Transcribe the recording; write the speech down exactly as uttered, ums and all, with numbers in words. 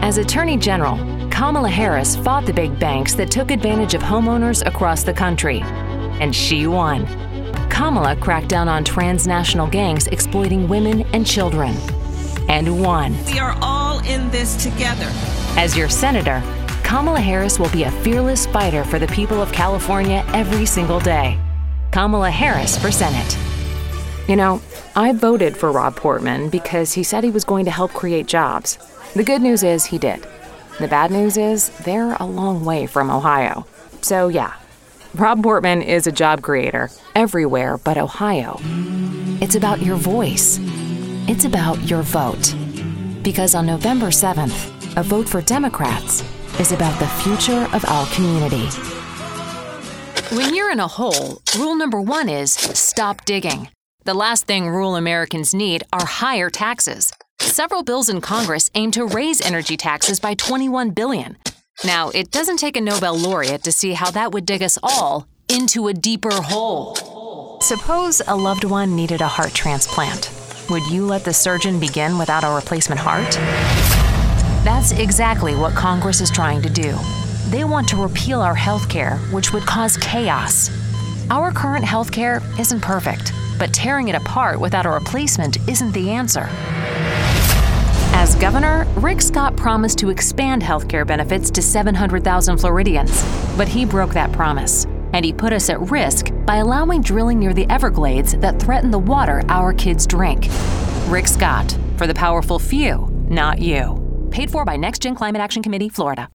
As Attorney General, Kamala Harris fought the big banks that took advantage of homeowners across the country. And she won. Kamala cracked down on transnational gangs exploiting women and children. And won. We are all in this together. As your senator, Kamala Harris will be a fearless fighter for the people of California every single day. Kamala Harris for Senate. You know, I voted for Rob Portman because he said he was going to help create jobs. The good news is he did. The bad news is they're a long way from Ohio. So yeah, Rob Portman is a job creator everywhere but Ohio. It's about your voice. It's about your vote. Because on November seventh, a vote for Democrats is about the future of our community. When you're in a hole, rule number one is stop digging. The last thing rural Americans need are higher taxes. Several bills in Congress aim to raise energy taxes by twenty-one billion dollars. Now, it doesn't take a Nobel laureate to see how that would dig us all into a deeper hole. Suppose a loved one needed a heart transplant. Would you let the surgeon begin without a replacement heart? That's exactly what Congress is trying to do. They want to repeal our health care, which would cause chaos. Our current health care isn't perfect, but tearing it apart without a replacement isn't the answer. As governor, Rick Scott promised to expand healthcare benefits to seven hundred thousand Floridians, but he broke that promise, and he put us at risk by allowing drilling near the Everglades that threaten the water our kids drink. Rick Scott, for the powerful few, not you. Paid for by Next Gen Climate Action Committee, Florida.